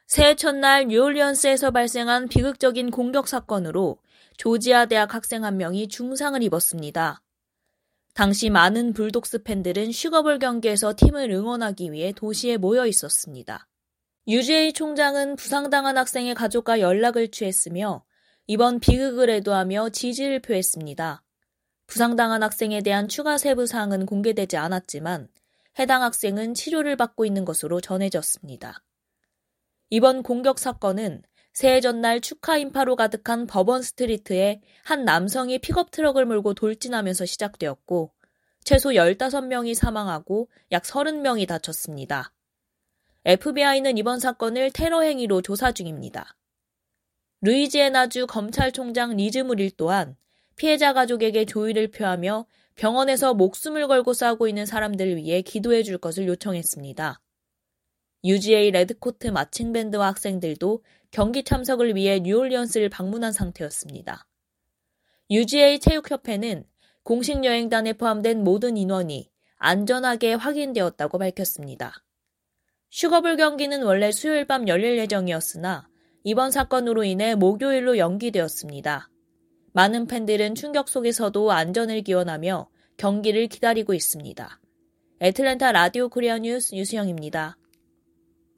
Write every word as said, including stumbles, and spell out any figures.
새해 첫날 뉴올리언스에서 발생한 비극적인 공격 사건으로 조지아 대학 학생 한 명이 중상을 입었습니다. 당시 많은 불독스 팬들은 슈거볼 경기에서 팀을 응원하기 위해 도시에 모여 있었습니다. 유지에이 총장은 부상당한 학생의 가족과 연락을 취했으며 이번 비극을 애도하며 지지를 표했습니다. 부상당한 학생에 대한 추가 세부 사항은 공개되지 않았지만 해당 학생은 치료를 받고 있는 것으로 전해졌습니다. 이번 공격 사건은 새해 전날 축하 인파로 가득한 버번 스트리트에 한 남성이 픽업 트럭을 몰고 돌진하면서 시작되었고 최소 열다섯 명이 사망하고 약 서른 명이 다쳤습니다. 에프비아이는 이번 사건을 테러 행위로 조사 중입니다. 루이지애나주 검찰총장 리즈 무릴 또한 피해자 가족에게 조의를 표하며 병원에서 목숨을 걸고 싸우고 있는 사람들을 위해 기도해 줄 것을 요청했습니다. 유지에이 레드코트 마칭밴드와 학생들도 경기 참석을 위해 뉴올리언스를 방문한 상태였습니다. 유지에이 체육협회는 공식 여행단에 포함된 모든 인원이 안전하게 확인되었다고 밝혔습니다. 슈거볼 경기는 원래 수요일 밤 열릴 예정이었으나 이번 사건으로 인해 목요일로 연기되었습니다. 많은 팬들은 충격 속에서도 안전을 기원하며 경기를 기다리고 있습니다. 애틀랜타 라디오 코리아 뉴스 유수영입니다.